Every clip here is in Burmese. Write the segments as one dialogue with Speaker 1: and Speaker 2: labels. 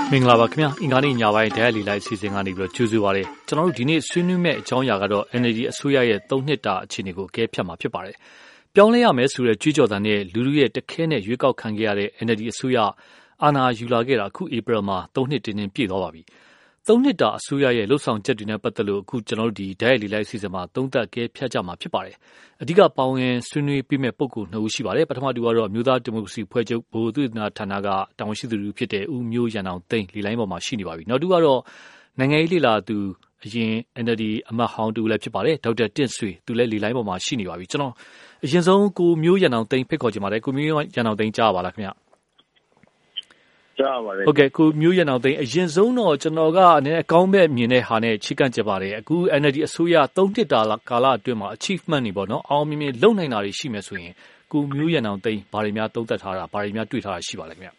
Speaker 1: မင်္ဂလာပါခင်ဗျာအင်္ဂါနေ့ညပိုင်းတရားလီလိုက်အစီအစဉ်ကနေပြီးတော့ကြိုဆိုပါရစေကျွန်တော်တို့ဒီနေ့ဆွေးနွေးမယ့်အကြောင်းအရာကတော့ NLD အစိုးရရဲ့3နှစ်တာအခြေအနေကိုအကဲဖြတ်မှာဖြစ်ပါတယ်ပြောင်းလဲရမယ်ဆိုတဲ့ကြွေးကြော်သံနဲ့လူလူရဲ့တခဲနဲ့ရွေးကောက်ခံခဲ့ရတဲ့ NLD အစိုးရအာဏာယူလာခဲ့တာအခုဧပြီမှာ3နှစ်တင်းပြည့်သွားပါပြီ3နှစ်တာအစိုးရရဲ့လှုပ်ဆောင်ချက်တွေနဲ့ပတ်သက်လို့အခုကျွန်တော်တို့ဒီတရားလီလိုက်အစီအစဉ်မှာသုံးသပ်အကဲဖြတ်ကြမှာဖြစ်ပါတယ်အဓိကပါဝင်ဆွေးနွေးပြီးမဲ့ပုဂ္ဂိုလ်2ဦးရှိပါတယ်ပထမတူကတော့မြို့သားဒီမိုကရေစီဖွဲ့ချုပ်ဗိုလ်သုဒနာဌာနကတာဝန်ရှိသူတွေဖြစ်တဲ့ဦးမျိုးရန်အောင်သိန်းလီလိုင်းပေါ်မှာရှိနေပါပြီနောက်တူကတော့နိုင်ငံရေးလေလာသူအရင် NLD အမတ်ဟောင်းတူလည်းဖြစ်ပါတယ်ဒေါက်တာတင့်ဆွေသူလည်းလီလိုင်းပေါ်မှာရှိနေပါပြီကျွန်တော်အရင်ဆုံးကိုမျိုးရန်အောင်သိန်းဖိတ်ခေါ်ချင်ပါတယ်ကိုမျိုးရန်အောင်သိန်းကြားပါလားခင်ဗျ
Speaker 2: ကြားပါတယ်
Speaker 1: ဟုတ်ကဲ့ကိုမျိုးရန်အောင်သိန်းအရင်ဆုံးတော့ကျွန်တော်ကအနေနဲ့အကောင်းမဲ့မြင်တဲ့ဟာနဲ့ချိကန့်ကြပါတယ်အခု NLD အစိုးရ3နှစ်တာကာလအတွင်းမှာ achievement တွေပေါ့နော်အောင်မြင်မြင်လုပ်နိုင်တာတွေရှိမယ်ဆိုရင်ကိုမျိုးရန်အောင်သိန်းဘာတွေများသုံးသပ်ထားတာဘာတွေများတွေ့ထားတာရှိပါလဲခင်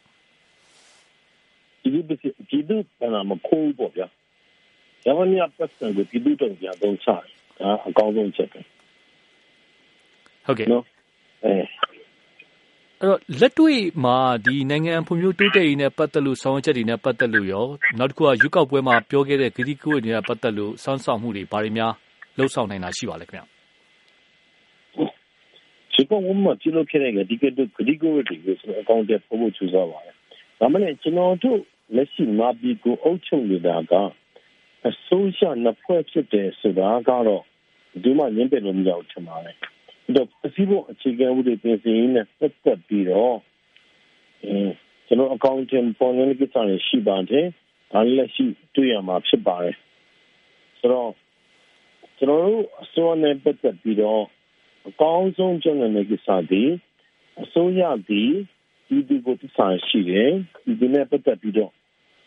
Speaker 1: ဗျ
Speaker 2: ဒီလိုကမခိုးပေါ့ဗျာရမနီယာပတ်စံကိုဒီလိုတော့ကြာတော့စားဒါအကောင်းဆုံးချက်ပဲ
Speaker 1: ဟုတ်ကဲ့နော်အဲ့တော့လက်တွေ့မှာဒီနိုင်ငံဖွံ့ဖြိုးတိုးတက်ရေးနဲ့ပတ်သက်လို့ဆောင်ရွက်ချက်တွေနဲ့ပတ်သက်လို့ရောနောက်တစ်ခုကရွေးကောက်ပွဲမှာပြောခဲ့တဲ့ဂတိကဝတ်တွေနဲ့ပတ်သက်လို့စောင့်ဆောင်မှုတွေဘာတွေများလှုပ်ဆောင်နိုင်တာရှိပါလဲခင်ဗျ
Speaker 2: ဒီကောင်မှကြည့်လို့ခဲ့တဲ့ဂတိကဝတ်တွေကိုအကောင့်တွေပို့ဖို့ကြိုးစားပါတယ်ဒါမှလည်းကျွန်တော်တို့လက်ရှိမှာပြီးကိုအုပ်ချုပ်နေတာကအစိုးရနှစ်ဖွဲ့ဖြစ်တယ်ဆိုတာကတော့ဒီမှာညင်တယ်လို့မရဘူးထင်ပါတယ်တော့စီးဖို့အခြေခံဥပဒေပြင်ဆင်ရေးနဲ့ပတ်သက်ပြီးတော့ကျွန်တော်အကောင့်တင်ပေါ်နေကိစ္စတွေရှိပါတယ်ဒါလည်းရှိတွေ့ရမှာဖြစ်ပါတယ်ဆိုတော့ကျွန်တော်တို့အစိုးရနဲ့ပတ်သက်ပြီးတော့အကောင်းဆုံးကျွန်တော်နဲ့ကိစ္စဒီအစိုးရဒီဒီကိုတဆိုင်ရှိတယ်ဒီနဲ့ပတ်သက်ပြီးတော့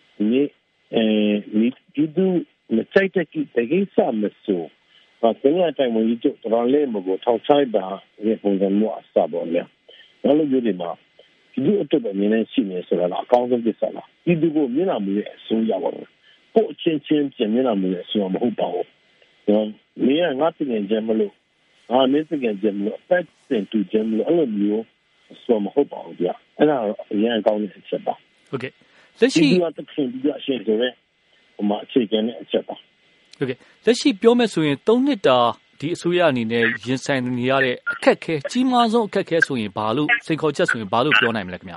Speaker 2: ဒီမစိုက်တဲ့ကိစ္စမဆိုတင်ရတိုင်းဝင်ကြတော့လည်းမကိုထောက်ဆိုင်တာဒီပုံစံမျိုးအစပေါ်လေနောက်လို့ဒီမှာဒီအတွက်ပဲနည်းနည်းရှိနေဆိုတာအကောင်းဆုံးကိစ္စလားဒီကိုမျက်နှာမူရဲ့အစိုးရပါဘူးကိုအချင်းချင်းပြင်မျက်နှာမူရဲ့အစိုးရမဟုတ်ပါဘူးမင်းကငါတင်ကြမလို့မင်းတင်ကြမလို့အသက်တင်တူကြမလို့အဲ့လိုမျိုးအစိုးရမဟုတ်ပါဘူးဗျအဲ့ဒါအရင်အကောင်းတဲ့အချက်ပါ
Speaker 1: ဟုတ်ကဲ့လက်ရှိ
Speaker 2: ဒီကတခင်ဒီအရှိန်ဆိုရဲဟိုမှာအခြေခံတဲ့အချက်ပါ
Speaker 1: ဟုတ်ကဲ့လက်ရှိပြောမယ်ဆိုရင်3နှစ်တာဒီအစိုးရအနေနဲ့ရင်ဆိုင်နေရတဲ့အခက်အခဲကြီးမားဆုံးအခက်အခဲဆိုရင်ဘာလို့စိန်ခေါ်ချက်ဆိုရင်ဘာလို့ပြောနိုင်မလဲခင်ဗျ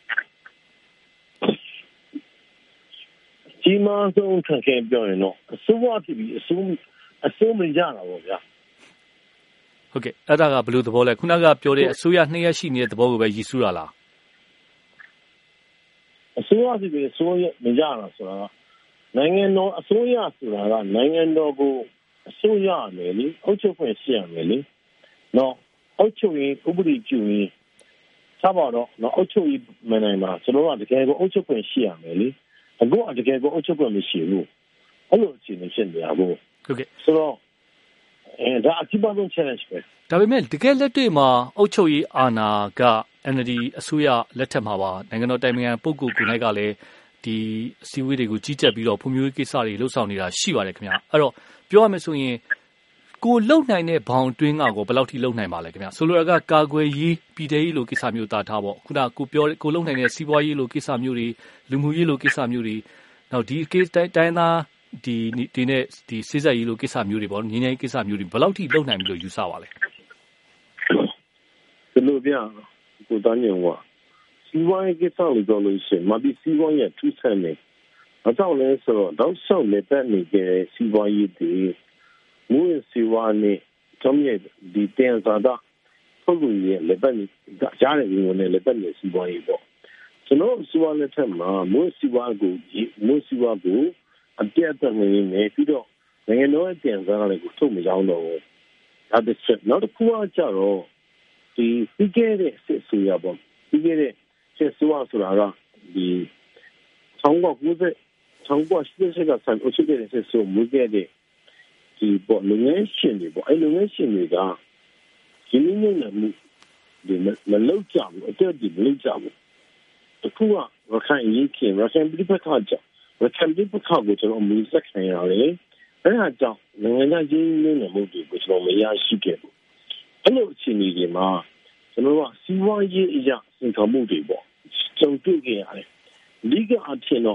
Speaker 2: ကြီးမားဆုံးအခက်အခဲပြောရင်တော့အစိုးရဖြစ်ပြီးအစိုးမရတာပေါ့ဗျာ
Speaker 1: ဟုတ်ကဲ့အဲ့ဒါကဘယ်လိုသဘောလဲခုနကပြောတဲ့အစိုးရ2ရက်ရှိနေတဲ့သဘောကိုပဲရည်စူးတာလား
Speaker 2: အစိုးရဖြစ်ပြီးအစိုးရမရတာဆိုတာနိုင်ငံတော်အစိုးရဆိုတာကနိုင်ငံတော်ကိုအစိုးရမယ်လေအုပ်ချုပ်ခွင့်ရှိရမယ်လေနော်အုပ်ချုပ်ရေးဥပဒေပြုရေးစပါတော့နော်အုပ်ချုပ်ရေးမနိုင်မှာကျွန်တော်ကတကယ်ကိုအုပ်ချုပ်ခွင့်ရှိရမယ်လေအခုကတကယ်ကိုအုပ်ချုပ်ခွင့်မရှိဘူးအဲ့လိုအခြေအနေဖြစ်နေရဘူး
Speaker 1: ဟုတ်ကဲ့
Speaker 2: ဆိုတော့ဒါအကြီးမားဆုံး challenge ပဲ
Speaker 1: ဒါပေမဲ့တကယ်လက်တွေ့မှာအုပ်ချုပ်ရေးအာဏာက NLD အစိုးရလက်ထက်မှာပါနိုင်ငံတော်တိုင်ပင်ခံပုဂ္ဂိုလ်ကိုယ်၌ကလည်းဒီအစည်းအဝေးတွေကိုကြီးကြပ်ပြီးတော့ဖွံ့ဖြိုးရေးကိစ္စတွေလှုပ်ဆောင်နေတာရှိပါတယ်ခင်ဗျအဲ့တော့ပြောရမယ်ဆိုရင်ကိုလှုပ်နိုင်တဲ့ဘောင်တွင်းကကိုဘယ်လောက်ထိလှုပ်နိုင်ပါလဲခင်ဗျဆိုလိုတာကကာကွယ်ရေးပြည်ထရေးလိုကိစ္စမျိုးတာထားပေါ့ခုနကိုပြောကိုလှုပ်နိုင်တဲ့စီးပွားရေးလိုကိစ္စမျိုးတွေလူမှုရေးလိုကိစ္စမျိုးတွေနောက်ဒီတိုင်းသားဒီနဲ့ဒီစစ်စက်ရေးလိုကိစ္စမျိုးတွေပေါ့ငြိမ်းချမ်းရေးကိစ္စမျိုးတွေဘယ်လောက်ထိလှုပ်နိုင်ပြီလို့ယူဆပါလဲ
Speaker 2: ဒီလိုပြကိုတန်းညောကစီးပွားရေးကိစ္စလို့ပြောလို့ရှိရင်မပြီးစီးပွားရေးထူးဆန်းနေအကြောင်းလဲဆိုတော့တောက်လျှောက်လက်သက်နေတဲ့စီးပွားရေးတွေမူရစီဝါနဲ့ကျောင်းရဲ့ဒီတင်စားတာထုတ်လို့ရလက်သက်နေကြားတယ်ဒီလိုနဲ့လက်သက်နေစီးပွားရေးပေါ့ကျွန်တော်စီးပွားလက်ထက်မှာမူစီဝါကိုအပြတ်အသတ်နေနေပြီးတော့နိုင်ငံတော်ရဲ့တင်စားတွေကိုထုတ်မကြောင်းတော့ဒါတစ်ချက်နောက်တစ်ခုကကြတော့ဒီပြီးခဲ့တဲ့စစ်ဆိုရပေါ့ပြီးခဲ့တဲ့စစ်ဆိုဆိုတာကဒီ1980ကဆန်အချုပ်တဲ့စစ်ဆိုမူခဲ့တဲ့ဒီပေါ်လုံငန်းရှင်တွေပေါ့အဲ့လုံငန်းရှင်တွေကဒီနည်းနဲ့ဒီမလောက်ကြဘူးအတက်ဒီမလောက်ကြဘူးတခုကရခိုင်ရေးခင်ရခိုင်ပြည်ပခါကြရခိုင်ပြည်ပခါကိုကျွန်တော်မူဆက်ခံရတယ်အဲ့ဒါကြောင့်နိုင်ငံရေးနဲ့မှုတွေကိုကျွန်တော်မရရှိခဲ့ဘူးအဲ့လိုအခြေအနေတွေမှာကျွန်တော်ကစီးပွားရေးအရာစင်ခံမှုတွေပေါ့ကြုံတွေ့ခဲ့ရတယ်ဒီကအဖြစ်တော့စ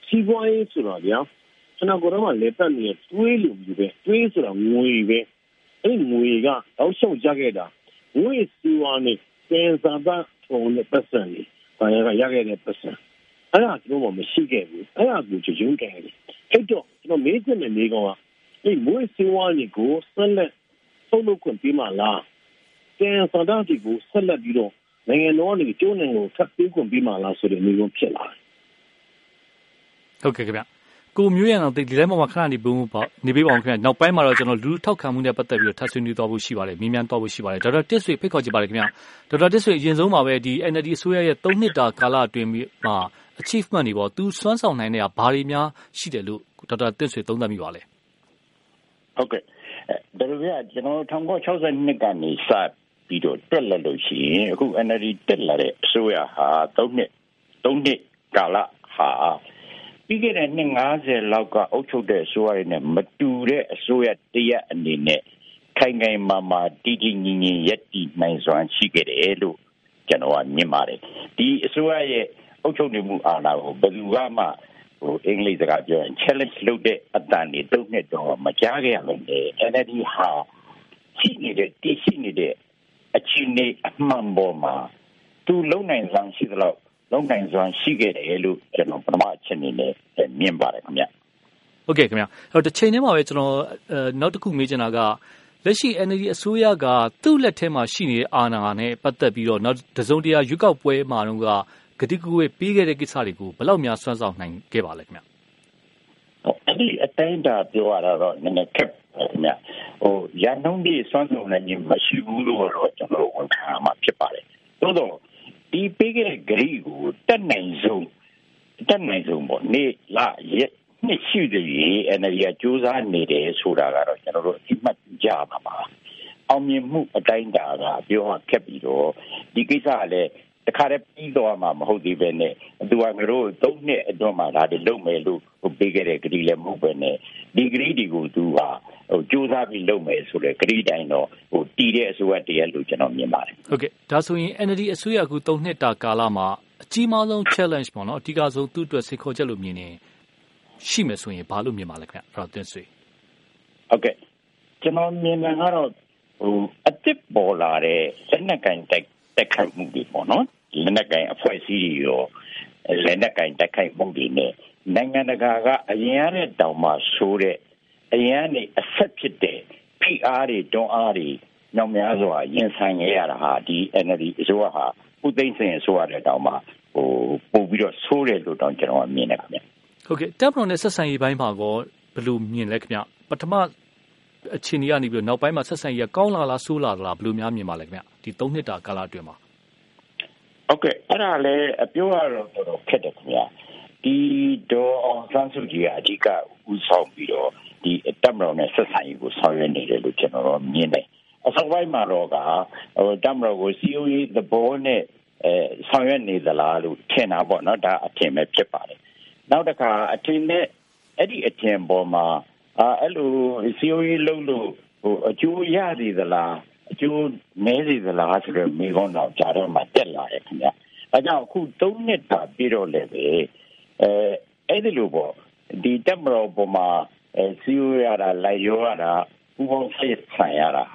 Speaker 2: စီးပွားရေးဆိုတာဗျာကျွန်တော်ကတော့လက်ပတ်နေတွေးလို့ယူပဲတွေးဆိုတာငွေပဲအဲ့ငွေကတောက်လျှောက်ကြခဲ့တာငွေစီးပွားနဲ့ကဲစားတာထုံနဲ့ပတ်စံနေဘာရခဲ့တဲ့ပတ်စံအဲ့ဒါကျွန်တော်မရှိခဲ့ဘူးအဲ့ဒါကိုကျွန်တော်ခဲ့တယ်အဲ့တော့ကျွန်တော်မေးချင်တဲ့မေးခွန်းကအဲ့ငွေစီးပွားနဲ့ကိုဆက်လက်ဆုံးလို့ခွင့်ပေးမှလားကဲစားတာဒီကိုဆက်လက်ပြီးတော့နိုင်ငံတော်ကနေကျိုးနေကိုထပ်ပေးခွင့်ပေးမှလားဆိုတဲ့မေးခွန်းဖြစ်လာတယ်
Speaker 1: ဟုတ်ကဲ့ခင်ဗျကိုမျိုးရံအောင်ဒီတိုင်းမှာခဏနေပေးပါအောင်ခင်ဗျနောက်ပိုင်းမှာတော့ကျွန်တော်လူထောက်ခံမှုနဲ့ပတ်သက်ပြီးတော့ထပ်ဆွေးနွေးသွားဖို့ရှိပါတယ်မြင်းမြန်းသွားဖို့ရှိပါတယ်ဒေါက်တာတစ်ဆွေဖိတ်ခေါ်ကြပါရခင်ဗျဒေါက်တာတစ်ဆွေအရင်ဆုံးမှာပဲဒီ NLD အစိုးရရဲ့3နှစ်တာကာလအတွင်းမှာ achievement တွေပေါ့သူစွမ်းဆောင်နိုင်တဲ့ဘာတွေများရှိတယ်လို့ဒေါက်တာတစ်ဆွေသုံးသပ်မိပါလဲ
Speaker 3: ဟုတ်ကဲ့ဒါလိုပြကျွန်တော်1962ကနေစပြီးတော့တက်လာလို့ရှိရင်အခု NLD တက်လာတဲ့အစိုးရဟာ3နှစ်ကာလဟာပြီးခဲ့တဲ့နှစ်50လောက်ကအုပ်ချုပ်တဲ့အစိုးရနဲ့မတူတဲ့အစိုးရတရက်အနေနဲ့ခိုင်ခိုင်မာမာတည်တည်ငြိမ်ငြိမ်ရပ်တည်နိုင်စွမ်းရှိခဲ့တယ်လို့ကျွန်တော်ကမြင်ပါတယ်ဒီအစိုးရရဲ့အုပ်ချုပ်နေမှုအာဏာကိုဘယ်သူမှအင်္ဂလိပ်စကားပြောရင် challenge လုပ်တဲ့အတန်တွေတုံ့နဲ့တော့မကြားခဲ့ရလို့လေ NLD ဟာရှိနေတဲ့အခြေအနေအမှန်ပေါ်မှာသူလုံနိုင်စွမ်းရှိသလောက်လုံနိုင်စွမ်းရှိခဲ့တယ်လို့ကျွန်တော်ပထမအချက်အနေနဲ့မြင်ပါတယ်ခင်ဗျ
Speaker 1: ဟုတ်ကဲ့ခင်ဗျအဲ့တော့တစ်ချိန်တည်းမှာပဲကျွန်တော်နောက်တစ်ခုမေးချင်တာကလက်ရှိ NLD အစိုးရကသူ့လက်ထဲမှာရှိနေတဲ့အာဏာနဲ့ပတ်သက်ပြီးတော့နောက်တစုံတရာရွေးကောက်ပွဲမှာတော့ကတိကူဝေးပြီးခဲ့တဲ့ကိစ္စတွေကိုဘယ်လောက်များစွမ်းဆောင်နိုင်ခဲ့ပါလဲခင်ဗျ
Speaker 3: အဲ့ဒီအတိုင်းတာပြောရတော့နည်းနည်းခက်ခင်ဗျရန်ကုန်ပြည်စွမ်းဆောင်နိုင်ခြင်းမရှိဘူးလို့တော့ကျွန်တော်ဝန်ခံမှာဖြစ်ပါတယ်သို့တော့ဒီပေးခဲ့တဲ့ဂရီကိုတက်နိုင်ဆုံးပေါ့နေလာရက်နှစ်ရှိသေးရဲ့ NLD ကစူးစမ်းနေတယ်ဆိုတာကတော့ကျွန်တော်တို့အမှတ်ကြပါပါအောင်မြင်မှုအတိုင်းတာကပြောရခက်ပြီးတော့ဒီကိစ္စကလည်းတခါတည်းပြီးတော့မှမဟုတ်သေးပဲနဲ့သူကငါတို့3နှစ်အတွင်းမှာဒါတွေလုပ်မယ်လို့ပေးခဲ့တဲ့ဂရီလည်းမဟုတ်ပဲနဲ့ဒီဂရီတွေကိုသူကစူးစမ်းပြီးလုပ်မယ်ဆိုတဲ့ဂရီတိုင်းတော့တည်တဲ့အစိုးရတည်းလို့ကျွန်တော်မြင်ပါတယ်
Speaker 1: ဟုတ်ကဲ့ဒါဆိုရင် NLD အစိုးရက3နှစ်တာကာလမှာအကြီးမားဆုံး challenge ပေါ့နော်အဓိကဆုံးသူ့အတွက်စိတ်ခေါ်ချက်လို့မြင်နေရှိမယ်ဆိုရင်ဘာလို့မြင်ပါလဲခင်ဗျအဲ့တော့တင်ဆွေ
Speaker 3: ဟုတ်ကဲ့ကျွန်တော်မြင်တာကတော့အစ်စ်ပေါ်လာတဲ့လက်နက်ကင်တက်ခိုက်မှုတွေပေါ့နော်လက်နက်ကင်အဖွဲ့အစည်းတွေရောလက်နက်ကင်တက်ခိုက်မှုတွေနဲ့နိုင်ငံတကာကအရင်ရတဲ့တောင်မှဆိုတဲ့အရင်ကနေအဆက်ဖြစ်တဲ့ဖိအားတွေတွန်းအားတွေညောင်များစွာရင်ဆိုင်ရတာဟာဒီ NLD အစိုးရဟာဥသိမ်းစင်အစိုးရတဲ့တောင်မှပို့ပြီးတော့ဆိုးတယ်လို့တောင်ကျွန်တော်မြင်တယ်ခင်ဗျ
Speaker 1: ဟုတ်ကဲ့တပ်မတော်နဲ့ဆက်ဆံရေးပိုင်းမှာကောဘယ်လိုမြင်လဲခင်ဗျပထမအခြေအနေကနေပြီးတော့နောက်ပိုင်းမှာဆက်ဆံရေးကောင်းလာလားဆိုးလာလားဘယ်လိုများမြင်ပါလဲခင်ဗျဒီ3နှစ်တာကာလအတွင်းမှာ
Speaker 3: ဟုတ်ကဲ့အဲ့ဒါလည်းအပြောရတော့တော်တော်ခက်တယ်ခင်ဗျဒီတော့အောင်ဆန်းစုကြည်ကအဓိကဦးဆောင်ပြီးတော့ဒီတပ်မတော်နဲ့ဆက်ဆံရေးကိုဆောင်ရွက်နေတယ်လို့ကျွန်တော်တို့မြင်တယ်အစောပိုင်းမှာတော့တပ်မတော်ကို COA သဘောနဲ့ဆောင်ရွက်နေသလားလို့ထင်တာပေါ့နော်ဒါအထင်ပဲဖြစ်ပါတယ်နောက်တစ်ခါအထင်နဲ့အဲ့ဒီအထင်ပေါ်မှာအဲ့လို COA လုံးလို့အကျိုးရသေးသလားအကျိုးနည်းသေးသလားဆိုတော့မိကုန်းတော့ကြားတော့မှတက်လာတယ်ခင်ဗျအဲကြောင့်အခု3နှစ်တာပြီးတော့လည်းပဲအဲ့ဒီလိုပေါ့ဒီတပ်မတော်ပေါ်မှာCOA ရတာလိုက်ရောရတာဥပဒေဆိုင်ရတာဟာ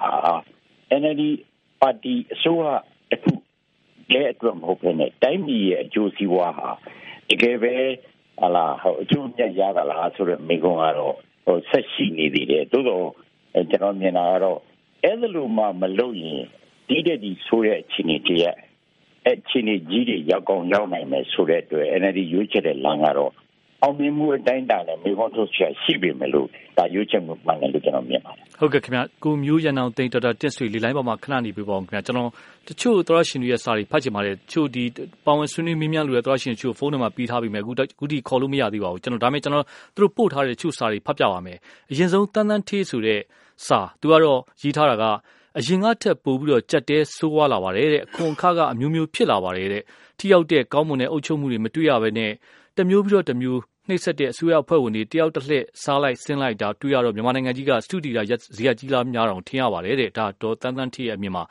Speaker 3: NLD ပါတီအစိုးရတခုတဲ့အတွက်မဟုတ်ဘဲနဲ့တိုင်းပြည်ရဲ့အကျိုးစီးပွားဟာတကယ်ပဲအကျိုးမြတ်ရတာလားဆိုတော့မိကုန်းကတော့ဆက်ရှိနေသေးတယ်သို့တော့ကျွန်တော်မြင်တာကတော့အဲ့လိုမှမလုပ်ရင်ဒီဆိုတဲ့အခြေအနေတည်းအခြေအနေကြီးတွေရောက်ကောင်းရောက်နိုင်မယ်ဆိုတဲ့အတွက် NLD ရွေးချယ်တဲ့လမ်းကတော့အောင်မြင်မှုအတိုင်းတာနဲ့မိကုန်းထုတ်ချက်ရှိပေမဲ့လို့ဒါရွေးချယ်မှုမှန်တယ်လို့ကျွန်တော်မြင်ပါတယ်
Speaker 1: ဟုတ်ကဲ့ခင်ဗျကိုမျိုးရန်အောင်တိန်ဒေါက်တာတစ်ဆွေလေလိုင်းပေါ်မှာခဏနေပြပါအောင်ခင်ဗျကျွန်တော်တချို့သောရရှင်တွေရဲ့စာတွေဖတ်ချင်ပါတယ်တချို့ဒီပါဝင်ဆွေးနွေးမေးမြန်းလို့ရသောရရှင်တချို့ဖုန်းနံပါတ်ပြီးထားပြီးမယ်အခုဒီခေါ်လို့မရသေးပါဘူးကျွန်တော်ဒါပေမဲ့ကျွန်တော်သူတို့ပို့ထားတဲ့တချို့စာတွေဖတ်ပြပါမယ်အရင်ဆုံးတန်းထေးဆိုတဲ့စာသူကတော့ရေးထားတာကအရင်ကထက်ပိုပြီးတော့ကြက်တဲဆိုးဝါးလာပါတယ်တဲ့အခွန်အခါကအမျိုးမျိုးဖြစ်လာပါတယ်တဲ့ထိရောက်တဲ့ကောင်းမွန်တဲ့အုပ်ချုပ်မှုတွေမတွေ့ရဘဲနဲ့တမျိုးပြီးတော့တမျိုးနှိမ့်ဆက်တဲ့အစိုးရအဖွဲ့ဝင်တွေတယောက်တစ်လှည့်စားလိုက်ဆင်းလိုက်တာတွေ့ရတော့မြန်မာနိုင်ငံကြီးကစတူဒီယာဇီယာကြီးလားများအောင်ထင်ရပါတယ်တဲ့ဒါတော့တန်းထေးရဲ့အမြင်မှာ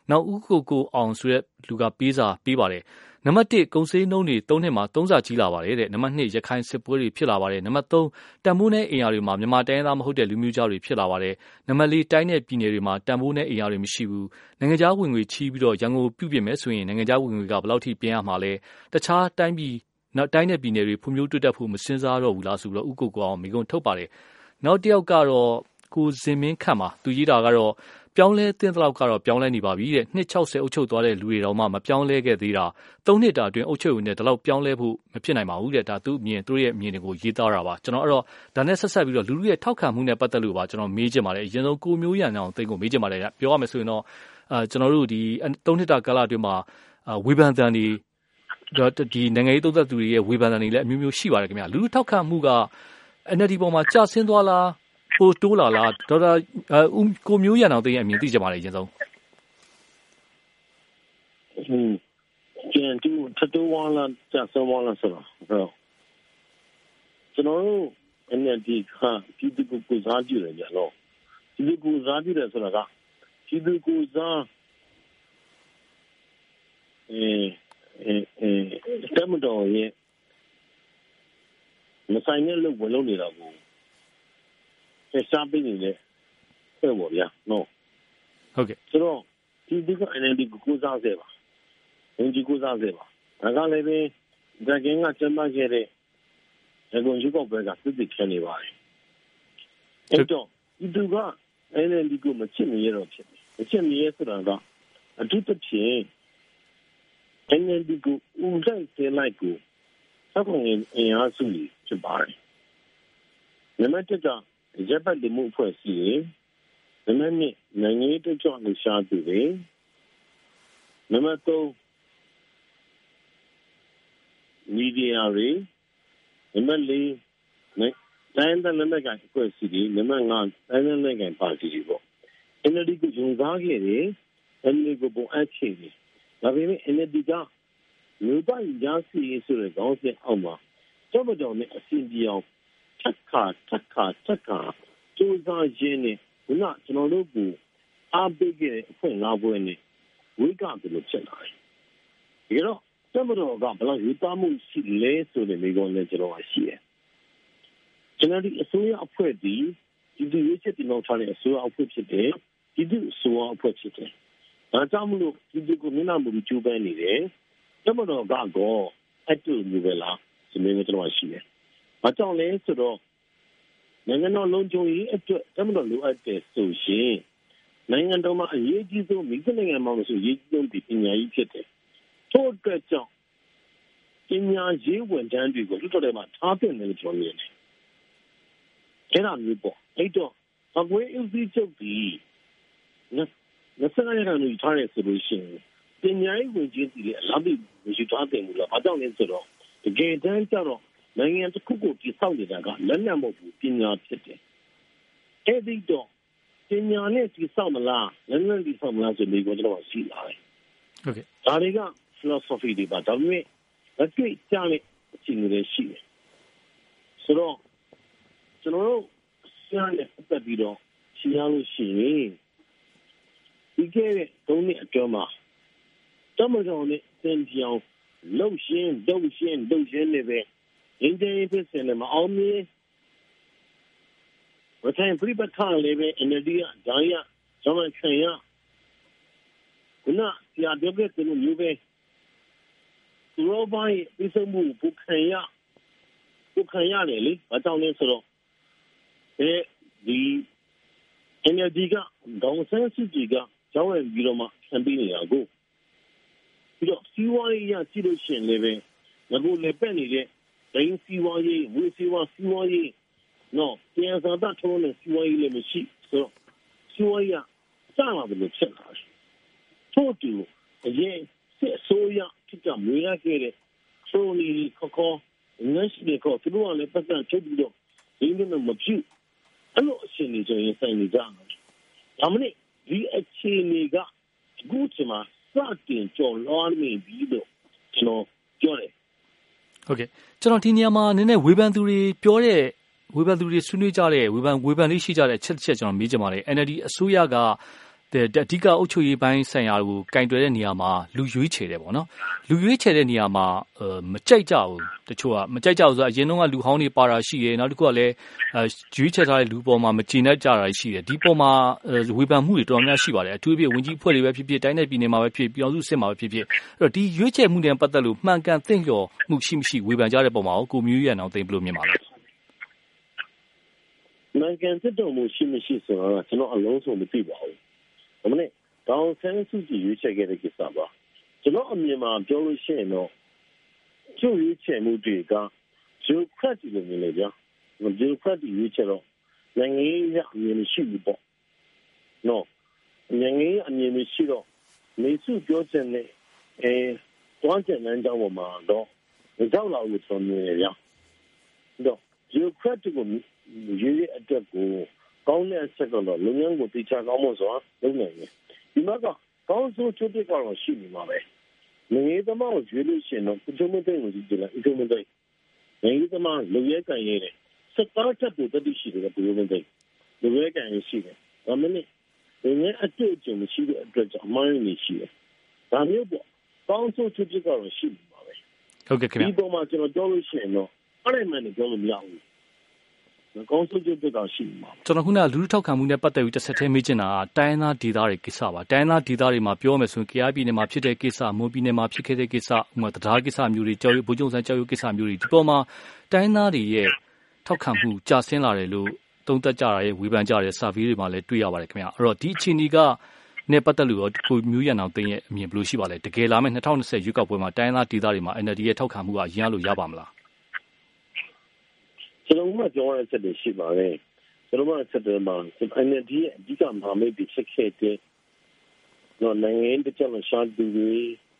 Speaker 1: နောက်ဦးကိုအောင်ဆိုတဲ့လူကပေးစာပေးပါတယ်နံပါတ်1ကုန်စည်နှုန်းတွေ3နှစ်မှာ3ဆကြီးလာပါတယ်တဲ့နံပါတ်2ရခိုင်စစ်ပွဲတွေဖြစ်လာပါတယ်နံပါတ်3တန်ဖိုးနဲ့အင်အားတွေမှာမြန်မာတိုင်းသားမဟုတ်တဲ့လူမျိုးကြားတွေဖြစ်လာပါတယ်နံပါတ်4တိုင်းနဲ့ပြည်နယ်တွေမှာတန်ဖိုးနဲ့အင်အားတွေမရှိဘူးနိုင်ငံခြားဝင်ငွေချီးပြီးတော့ရန်ကုန်ပြုပြင်မယ်ဆိုရင်နိုင်ငံခြားဝင်ငွေကဘယ်လောက်ထိပြင်ရမှာလဲတခြားတိုင်းနဲ့ပြည်နယ်တွေဖွံ့ဖြိုးတိုးတက်ဖို့မစင်စားတော့ဘူးလားဆိုတော့ဦးကိုအောင်မိကုံထုတ်ပါတယ်နောက်တစ်ယောက်ကတော့ကိုဇင်မင်းခန့်ပါသူရေးတာကတော့ပြောင်းလဲတဲ့လောက်ကတော့ပြောင်းလဲနေပါပြီတဲ့နှစ်60အုပ်ချုပ်သွားတဲ့လူတွေတောင်မှမပြောင်းလဲခဲ့သေးတာ3နှစ်တာအတွင်းအုပ်ချုပ်ဝင်တဲ့ဒီလောက်ပြောင်းလဲဖို့မဖြစ်နိုင်ပါဘူးတဲ့ဒါသူ့ရဲ့အမြင်တွေကိုရေးသားတာပါကျွန်တော်အဲ့တော့ဒါနဲ့ဆက်ဆက်ပြီးတော့လူရဲ့ထောက်ခံမှုနဲ့ပတ်သက်လို့ပါကျွန်တော်မေးချင်ပါတယ်အရင်ဆုံးကိုမျိုးရန်အောင်သိန်းကိုမေးချင်ပါတယ်ပြောရမယ်ဆိုရင်တော့ကျွန်တော်တို့ဒီ3နှစ်တာကာလအတွင်းမှာဝေဖန်သံတွေဒီနိုင်ငံရေးသုံးသပ်သူတွေရဲ့ဝေဖန်သံတွေလည်းအမျိုးမျိုးရှိပါတယ်ခင်ဗျာလူထောက်ခံမှုက NLD ပေါ်မှာကျဆင်းသွားလားပိုတိုးလာလားဒေါက်တာကိုမျိုးရန်အောင်သိရင်အမြင်သိကြပါလေအရင်ဆုံး
Speaker 2: ကျန်တူထတိုးဝါလာကျဆင်းဝါလာဆိုတော့ကျွန်တော်တို့ NLD ကပြည်သူကိုစားကြည့်တယ်ကြတော့ပြည်သူကိုစားကြည့်တယ်ဆိုတာကပြည်သူကိုစားတမတော်ရဲ့မဆိုင်တဲ့လို့ဝင်လို့နေတာကိုဆက်စားပြီးနေတယ်ဟုတ်ပါဗျာနော်
Speaker 1: ဟုတ်ကဲ့
Speaker 2: ဆိုတော့ဒီက NLD ကိုစားစေပါဝင်ကြီးကိုစားစေပါဒါကလည်းပဲဒါကင်းကကျမခဲ့တဲ့ရန်ကုန်ရှိကောက်ပဲကစစ်စစ်ချနေပါတယ်အဲ့တော့ဒီက NLD ကိုမချစ်နေရတော့ဖြစ်တယ်မချစ်နေရဆိုတာကအထူးသဖြင့် NLD ကိုဦးဆိုင်တဲ့လိုက်ကိုသောက်ကုန်အင်အားစုဖြစ်ပါတယ်နံပါတ်1ကရပ်ပတ်မှုအဖွဲ့အစည်းနံပါတ်2နိုင်ငံရေးတကြောလှရှားသူတွေနံပါတ်3မီဒီယာတွေနံပါတ်4တိုင်းဒေသလက်နက်ကိုင်အဖွဲ့အစည်းတွေနံပါတ်5တိုင်းဒေသလက်နက်ကိုင်ပါတီတွေပေါ့ NLD ကိုယုံစားခဲ့တယ် NLD ကိုပုံအပ်ချေတယ်ဒါပေမဲ့ NLD ကမြို့တိုင်းရာစီဆိုတဲ့ခေါင်းစဉ်အောက်မှာကျောင်းတော်နဲ့အစီအပြေအောင်ထက်ခါစူးစမ်းရင်းနဲ့ခုနကျွန်တော်တို့ကိုအားပေးခဲ့တဲ့အဖွဲ့၅ဘွဲနဲ့ဝိကဘယ်လိုဖြစ်လာလဲဒီတော့ကျောင်းတော်ကဘယ်လောက်ယူသားမှုရှိလဲဆိုတဲ့မိကုံးနဲ့ကျွန်တော်ရှိတယ်ကျွန်တော်ဒီအစိုးရအဖွဲ့ဒီရွေးချယ်တင်အောင်ထားတဲ့အစိုးရအဖွဲ့ဖြစ်တယ်ဒီအစိုးရအဖွဲ့ဖြစ်တယ်ဒါကြောင့်မလို့ဒီကိုမျက်နှာမူကျူးပန်းနေတယ်ကျောင်းတော်ကတော့အဲ့တူမျိုးပဲလားဒီမျိုးကျွန်တော်ရှိတယ်ဘာကြောင့်လဲဆိုတော့နိုင်ငံတော်လုံးချုံရေးအတွက်တမတော်လိုအပ်တဲ့ဆိုရှင်နိုင်ငံတော်မှာအရေးကြီးဆုံးမိခနိုင်ငံမှာလို့ဆိုအရေးကြီးဆုံးဒီပညာရေးဖြစ်တယ်ထို့အတွက်ကြောင့်ပညာရေးဝန်ထမ်းတွေကိုလွှတ်တော်ထဲမှာထားတင်တယ်လို့ပြောနေတယ်အဲ့ဒါမျိုးပေါ့အဲ့တော့အကွေးအစည်းချုပ်ဒီ29ရာခိုင်နှုန်းထားရဆိုလို့ရှိရင်ပညာရေးဝန်ကြီးတွေအလားတူမရှိထားတယ်ဘူးလားဘာကြောင့်လဲဆိုတော့တကယ်တမ်းကျတော့နိုင်ငံတစ်ခုကိုတည်ဆောက်နေတာကလက်နက်မဟုတ်ဘူးပညာဖြစ်တယ်အဲ့ဒီတော့ပညာနဲ့တည်ဆောက်မလားလက်နက်တည်ဆောက်မလားဆိုပြီးတော့ကျွန်တော်ရှိလာတယ်
Speaker 1: ဟုတ်ကဲ့
Speaker 2: ဒါတွေက philosophy တွေပါဒါပေမဲ့လက်တွေ့ကျတဲ့အချိန်တွေရှိတယ်ဆိုတော့ကျွန်တော်တို့ဆရာနဲ့ပတ်သက်ပြီးတော့ရှင်းရလို့ရှိရင်ဒီကဲ3နှစ်အတွင်းမှာတမတော်နဲ့သင်ပြောင်းလှုပ်ရှင်းနေပဲအင်းတဲ့ဖြစ်စနေမှာအောင်မြင်ဝထိုင်ပြပခါလေးပဲ NLD ကဒါရကျွန်တော်ခံရခုနဆရာပြောခဲ့တဲ့မျိုးပဲသူတို့ဘိုင်းပြစမှုပုခံရတယ်လေဘာကြောင့်လဲဆိုတော့ဒီ NLD ကဒေါန်ဆန်းစုကြည်ကကျောင်းဝင်ပြီးတော့မှဆံပေးနေတာကိုပြီးတော့စီးပွားရေးရကြည့်လို့ရှိရင်လည်းပဲငါတို့လည်းပဲ့နေတဲ့ဒိန်းစီးပွားရေးဝေစီးပွားရေးနော်ပြန်စားတာထုံးတဲ့စီးပွားရေးလည်းမရှိဆိုတော့စီးပွားရေးကစလာတယ်လို့ဖြစ်လာတယ်ထို့တူအရင်စစ်အစိုးရဖြစ်ကြမွေးရခဲ့တဲ့ဆိုနီခေါ်ငါရှိတဲ့ခေါ်သူတို့ကလည်းပတ်သက်ချုပ်ပြီးတော့ဒီလိုမဖြစ်အဲ့လိုအရှင်နေကြရင်ဆိုင်နေကြတယ်ဒါမှမဟုတ်ဒီအခြေအနေကအခုချိန်မှာစတင်ကြော်လွှားနေပြီးတော့ကျွန်တော်ပြောတယ်
Speaker 1: ဟုတ်ကဲ့ကျွန်တော်ဒီနေရာမှာနည်းနည်းဝေဖန်သူတွေပြောတဲ့ဝေဖန်သူတွေဆွေးနွေးကြတဲ့ဝေဖန်လေးရှိကြတဲ့ချက်ကျွန်တော်မေးချင်ပါတယ် NLD အစိုးရကအဓိကအုပ်ချုပ်ရေးပိုင်းဆိုင်ရာကိုကင်တွယ်တဲ့နေရာမှာလူရွေးချယ်တယ်ပေါ့နော်လူရွေးချယ်တဲ့နေရာမှာမကြိုက်ကြဘူးတချို့ကမကြိုက်ကြဘူးဆိုတော့အရင်တုန်းကလူဟောင်းတွေပါတာရှိတယ်နောက်တစ်ခုကလည်းရွေးချယ်ထားတဲ့လူပေါ်မှာမကျေနပ်ကြတာရှိတယ်ဒီပေါ်မှာဝေဖန်မှုတွေတော်တော်များရှိပါတယ်အထူးသဖြင့်ဝင်ကြီးအဖွဲ့တွေပဲဖြစ်ဖြစ်တိုင်းနယ်ပြည်နယ်မှာပဲဖြစ်ပြည်အောင်စုစစ်မှာပဲဖြစ်ဖြစ်အဲ့တော့ဒီရွေးချယ်မှုနဲ့ပတ်သက်လို့မှန်ကန်သင့်လျော်မှုရှိမရှိဝေဖန်ကြတဲ့ပုံမှာကိုမျိုးရန်အောင်သိဘယ်လိုမြင်ပါလဲ
Speaker 2: မှန်ကန်သင့်တော်မှုရှိမရှိဆိုတာကကျွန်တော်အလုံးစုံမသိပါဘူးဒါမှမဟုတ်တောင်ဆန်းစုကြည်ရွေးချယ်ခဲ့တဲ့ကိစ္စပါကျွန်တော်အမြင်မှာပြောလို့ရှိရင်တော့ကျုပ်ရွေးချယ်မှုတွေကဂျိုခရတ်တီလိုမျိုးလေဗျာဂျိုခရတ်တီရွေးချယ်တော့နိုင်ငံရေးအမြင်မရှိဘူးပေါ့နော်နိုင်ငံရေးအမြင်မရှိတော့နေစုပြောချင်တဲ့တွန်းချင်တဲ့ကြောင့်မှာတော့ကြောက်လာလို့ဆိုနေရဗျာတော့ဂျိုခရတ်တီကိုရွေးတဲ့အတွက်ကိုကောင်းတဲ့အချက်ကတော့လူငန်းကိုတိကျကောင်းဖို့ဆိုတာလုပ်နိုင်တယ်ဒီမှာကကောင်းစိုးချုပ်တဲ့ကတော့ရှိနေမှာပဲနိုင်ငံသမားကိုရွေးလို့ရှိရင်တော့အကျိုးမသိဘူးကြည့်လိုက်အကျိုးမသိနိုင်ငံသမားလူရဲကန်ရဲတယ်စတားချက်ကိုတတိရှိတယ်ဘယ်လိုမသိလူရဲကန်ရဲရှိတယ်ဒါမှမဟုတ်ငါအတွေ့အကြုံမရှိတဲ့အတွက်ကြောင့်အမှန်ရင်းရှိတယ်ဒါမျိုးပေါ့ကောင်းစိုးချုပ်တဲ့ကတော့ရှိနေမှာပဲ
Speaker 1: ဟုတ်ကဲ့ခင်ဗျ
Speaker 2: ဒီပေါ်မှာကျွန်တော်ပြောလို့ရှိရင်တော့အဲ့ဒီမှန်တယ်ပြောလို့မရဘူးကောင်းစိုးချုပ်တဲ့ရှိမှာ
Speaker 1: ကျွန်တော်ခုနလူထုထောက်ခံမှုနဲ့ပတ်သက်ပြီးတစ်ဆက်တည်းမေးချင်တာကတိုင်းသားဒေသတွေကိစ္စပါတိုင်းသားဒေသတွေမှာပြောမယ်ဆိုရင်ကြားပြည်နယ်မှာဖြစ်တဲ့ကိစ္စမွန်ပြည်နယ်မှာဖြစ်ခဲ့တဲ့ကိစ္စဥပမာတရားကိစ္စမျိုးတွေကြောက်ရွံ့ဗိုလ်ချုပ်ဆန်းကြောက်ရွံ့ကိစ္စမျိုးတွေဒီပေါ်မှာတိုင်းသားတွေရဲ့ထောက်ခံမှုကျဆင်းလာတယ်လို့သုံးသပ်ကြတာရဲ့ဝေဖန်ကြတဲ့စာပေတွေမှာလည်းတွေ့ရပါတယ်ခင်ဗျာအဲ့တော့ဒီအခြေအနေကနဲ့ပတ်သက်လို့ကိုမျိုးရန်အောင်သိရဲ့အမြင်ဘယ်လိုရှိပါလဲတကယ်လာမယ့်2020ရွေးကောက်ပွဲမှာတိုင်းသားဒေသတွေမှာ NLD ရဲ့ထောက်ခံမှုကရင်းလို့ရပါမလား
Speaker 2: ကျွန်တော်မှပြောရတဲ့ချက်တွေရှိပါတယ်ကျွန်တော်မှဆက်တယ်မှာ NLD ရဲ့အဓိကမဟာမိတ်တွေဖြစ်ခဲ့တဲ့နော်နိုင်ငံတကာမှာရှာတူတွေ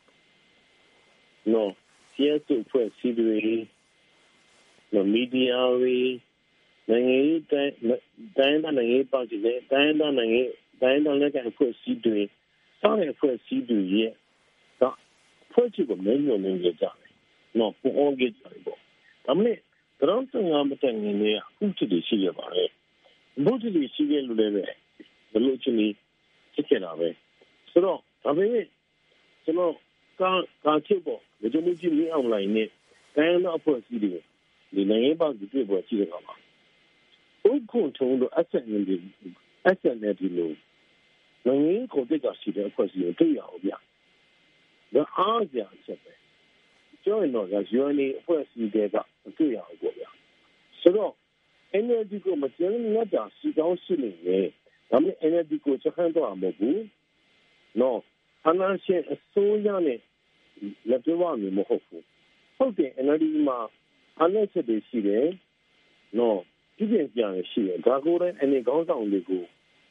Speaker 2: နော်စီးစုဖွဲ့စည်းတွေနော်မီဒီယာတွေနိုင်ငံရေးတိုင်းနိုင်ငံရေးပါတီတွေတိုင်းနိုင်ငံလည်းကဖွဲ့စည်းတွေစားတဲ့ဖွဲ့စည်းတွေရဲ့ကဖွဲ့ချကိုမင်းညွှန်နေကြတယ်နော်ပေါ်ကြတယ်ပေါ့ဒါမှမဟုတ်တော့ငါမတိုင်နေနေအခုတည်းရှိရပါတယ်ဘုဒ္ဓတွေရှိခဲ့လို့လည်းပဲဘလို့ချင်းကြီးဖြစ်ခဲ့တာပဲဆိုတော့ဒါပေမဲ့ကျွန်တော်ကာချုပ်ပေါ့ဒီလိုမျိုးကြီးမင်းအောင်လိုင်းနဲ့တိုင်းတော့အဖွဲ့အစည်းတွေဒီနိုင်ငံပေါင်းဒီတွေ့ပေါ်ရှိတဲ့ကောင်ပါဥက္ကုထုံတို့အဆက်နေတယ်အဆက်နေတယ်လို့နိုင်ငံကိုတိတ်ကရှိတဲ့အဖွဲ့အစည်းတွေတွေ့ရအောင်ဗျဒါအားကြချက်ပဲကျောင်းတော့က UNA အဖွဲ့အစည်းတွေကတွေ့ရအောင်ပေါ့ဗျဆိုတော့NLD ကိုမကျန်တဲ့တာစီကောင်းရှိနေတယ်ဒါပေမဲ့ NLD ကိုချက်ခံတော့မဟုတ်ဘူးနော်အနာရှင်အစိုးရနဲ့လက်တွဲပါမယ်မဟုတ်ဘူးဟုတ်တယ် NLD မှာအနာချက်တွေရှိတယ်နော်ဒီပြင်ကြရရှိတယ်ဒါကိုလည်းအနေကောင်းဆောင်တွေကို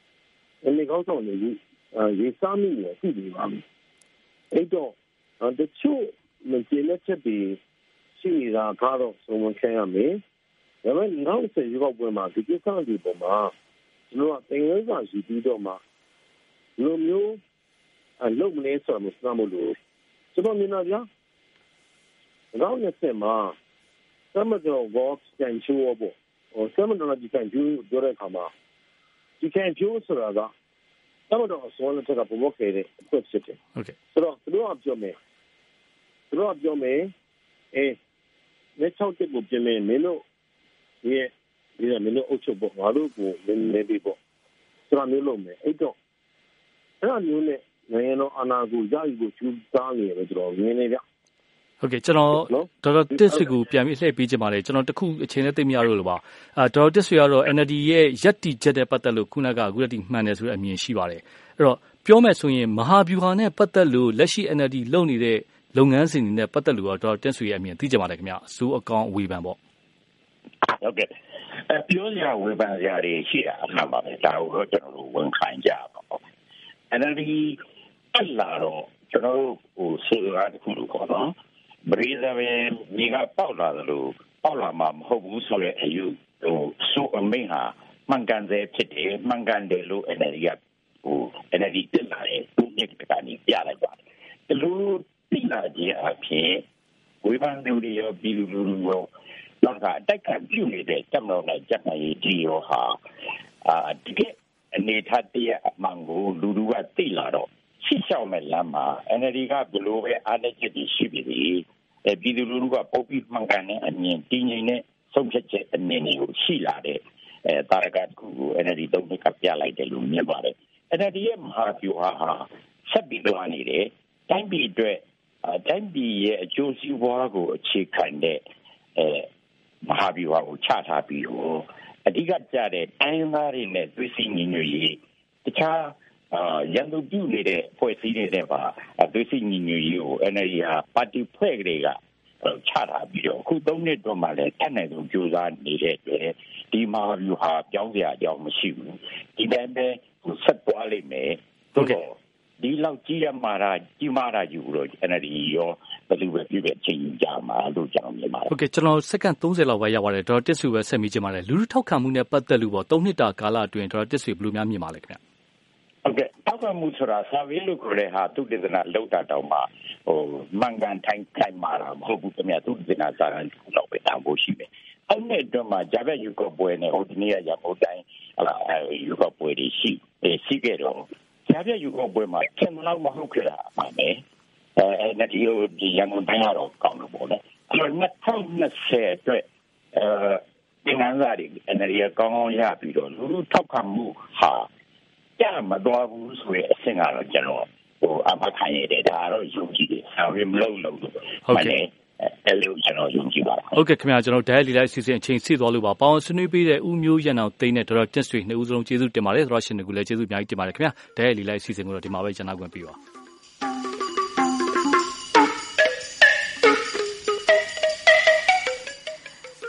Speaker 2: ရေးစားမိနေပြီဒီပါမယ်အဲ့တော့တချို့မကျေနပ်ချက်တွေရှိနေတာကတော့စုံမခံရမယ်ဒါပေမဲ့နောက်ဆက်ရောက်ပွဲမှာဒီကိစ္စတွေပေါ်မှာကျွန်တော်တင်ရစာရှိပြီးတော့မှလူမျိုးအလုပ်မလဲဆိုမှစမလို့ကျွန်တော်မြင်တာဗျာနောက်နှစ်ဆက်မှာသမတော်ဘောကန်ချိုးဘောသမတော်ကကန်ချိုးပြောတဲ့အခါမှာဒီကန်ချိုးဆိုတာကသမတော်အစောနဲ့တက်ကဘဝခဲ့တဲ့အခွင့်ဖြစ်တယ်
Speaker 1: ဟုတ်ကဲ့
Speaker 2: ဆိုတော့သူတို့ကပြောမယ်လက်ချောက်တက်ကိုပြင်မယ်မင်းတို့ဒီမင်းတို့အုပ်ချုပ်ဖို့ငါတို့ကိုနေပြီးပေါ့ဆိုတာမျိုးလုပ်မယ်အဲ့တော့အဲ့လိုမျိုးနဲ့နိုင်ငံတော်အာဏာကိုရယူဖို့ကြိုးစားနေတယ်ကျွန်တော်မြင်နေကြ
Speaker 1: ဟုတ်ကဲ့ကျွန်တော်ဒေါက်တာတစ်ဆွေကိုပြန်ပြီးလှည့်ပေးချင်ပါတယ်ကျွန်တော်တခုအချိန်နဲ့သိမရလို့လို့ပါဒေါက်တာတစ်ဆွေကတော့ NLD ရဲ့ရပ်တည်ချက်တဲ့ပတ်သက်လို့ခုနကအခုတည်းမှန်တယ်ဆိုတဲ့အမြင်ရှိပါတယ်အဲ့တော့ပြောမယ်ဆိုရင်မဟာဗျူဟာနဲ့ပတ်သက်လို့လက်ရှိ NLD လုပ်နေတဲ့လုပ်ငန်းစဉ်တွေနဲ့ပတ်သက်လို့တော့ဒေါက်တာတစ်ဆွေရဲ့အမြင်သိကြပါတယ်ခင်ဗျအစိုးအကောင်ဝေဖန်ပေါ့
Speaker 3: ဟုတ်ကဲ့ပြောစရာဝေဖန်စရာတွေရှိတာအမှန်ပါပဲဒါကိုတော့ကျွန်တော်တို့ဝန်ခံကြပါပေါ့ NLD အလာတော့ကျွန်တော်တို့ဆိုရတဲ့ခုလို့ခေါ်တော့ဘရီဇာပဲမိကပေါက်လာတယ်လို့ပေါက်လာမှာမဟုတ်ဘူးဆိုတဲ့အယူဆိုအမိန်ဟာမှန်ကန်စေဖြစ်တယ်မှန်ကန်တယ်လို့ NLD ကNLD တက်လာတယ်သူ့နှစ်ကနေပြလိုက်ပါတယ်လူတိလာခြင်းအဖြစ်ဝေဖန်သူတွေရောပြည်သူလူထုရောနောက်ကအတိုက်ခံပြုနေတဲ့တပ်မတော်နဲ့ကြက်နိုင်ရေးကြီးရောဟာတကယ်အနေထားတရအမှန်ကိုလူလူကသိလာတော့ရှင်းရှောက်မဲ့လမ်းမှာ NLD ကဘလို့ပဲအားလက်ချက်ရှိပြီလေပြည်သူလူထုကပုတ်ပြီးမှန်ကန်တဲ့အမြင်တည်ငြိမ်တဲ့ဆုံးဖြတ်ချက်အမြင်တွေကိုရှိလာတဲ့တာရကတခုကို NLD သုံးနှစ်ကပြလိုက်တယ်လို့မြင်ပါတယ် NLD ရဲ့မဟာဗျူဟာဟာဆက်ပြီးတော့နေတယ်တိုင်းပြည်အတွက်တိုင်းပြည်ရဲ့အကျိုးစီးပွားကိုအခြေခံတဲ့မဟာဗျူဟာကိုချထားပြီးတော့အဓိကကျတဲ့တိုင်းသားတွေနဲ့သွေးစည်းညီညွတ်ရေးတခြားရန်သူပြုနေတဲ့ဖွဲ့စည်းနေတဲ့ပါသွေးစည်းညီညွတ်ရေးကို NLD ဟာပါတီဖွဲ့ကလေးကချထားပြီးတော့အခု3နှစ်တော့မှလည်းတက်နိုင်ဆုံးကြိုးစားနေတဲ့အတွက်ဒီမဟာဗျူဟာပြောင်းစရာအကြောင်းမရှိဘူးဒီတိုင်းပဲဆက်သွားလိမ့်မယ်သို့တော့ဒီလောက်ကြီးရမှာကြီးမားတာယူလို့ NLD ရောဘယ်လိုပဲပြည့်ပြည့်ချင်းကြမှာလို့ကျွန်တော်မြင်ပါတယ်
Speaker 1: ဟုတ်ကဲ့ကျွန်တော်စက္ကန့်30လောက်ပဲရပါတယ်ဒေါက်တာတစ်ဆွေပဲဆက်မိချင်ပါတယ်လူထုထောက်ခံမှုနဲ့ပတ်သက်လို့ပေါ့3နှစ်တာကာလအတွင်းဒေါက်တာတစ်ဆွေဘယ်လိုများမြင်ပါလဲခင်ဗျ
Speaker 3: ဟုတ်ကဲ့ထောက်ခံမှုဆိုတာစာဝေးလို့ခေါ်တဲ့ဟာသူတေသနာလောက်တာတောင်မှမှန်ကန်ထိုင်မှာမဟုတ်ဘူးခင်ဗျသူတေသနာစာရန်လောက်ပဲတောင်းဖို့ရှိတယ်အဲ့နဲ့တော့မှဂျာဘက်ယူကောပွဲနဲ့ဟိုဒီနေ့ရမို့တိုင်းယူကောပွဲတွေရှိခဲ့တော့ဂျာဘက်ယူကောပွဲမှာဆင်လောက်မဟုတ်ခဲ့တာပါမယ်ဒီရန်ကုန်တိုင်းကတော့ကောင်းလို့ပေါ့လေအဲ့တော့2020အတွက်ဒီနန်းစာတွေ NLD ကောင်းကောင်းရပြီးတော့လူထုထောက်ခံမှုဟာကြမတော်ဘူးဆိုရင်အဆင့်ကတော့ကျွန်တော်အမခံရတယ်ဒါတော့ယုံကြည်တယ်ဆရာမလို့ဟုတ်ကဲ့အဲ့လိုကျွန်တော်ယုံကြည်ပါတယ်
Speaker 1: ဟုတ်ကဲ့ခင်ဗျာကျွန်တော် Dial လေးအစီအစဉ်အချိန်စီသွားလို့ပါပေါင်းဆွေးနွေးပေးတဲ့ဦးမျိုးရန်အောင်သိန်းနဲ့ဒေါက်တာတစ်ဆွေနှစ်ဦးစလုံးကျေးဇူးတင်ပါတယ်သရရှင်တွေကိုလည်းကျေးဇူးအများကြီးတင်ပါတယ်ခင်ဗျာ Dial လေးအစီအစဉ်ကိုတော့ဒီမှာပဲကျွန်တော်ဝင်ပြီးပါ